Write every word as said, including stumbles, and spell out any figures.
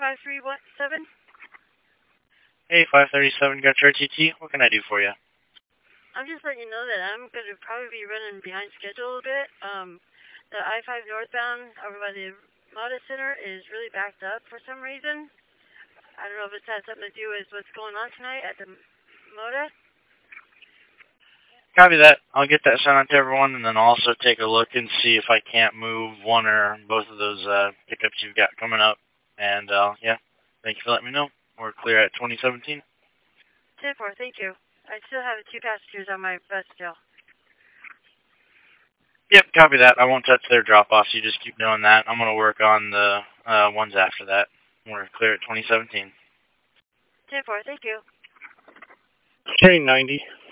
five three one seven. Hey, five thirty-seven, got your R T T. What can I do for you? I'm just letting you know that I'm going to probably be running behind schedule a bit. Um, the I five northbound over by the Moda Center is really backed up for some reason. I don't know if it has something to do with what's going on tonight at the Moda. Copy that. I'll get that sent out to everyone, and then I'll also take a look and see if I can't move one or both of those uh, pickups you've got coming up. And, uh, yeah, thank you for letting me know. We're clear at twenty seventeen. ten four, thank you. I still have two passengers on my bus still. Yep, copy that. I won't touch their drop-offs. You just keep doing that. I'm going to work on the uh, ones after that. We're clear at twenty seventeen. ten four, thank you. Train ninety.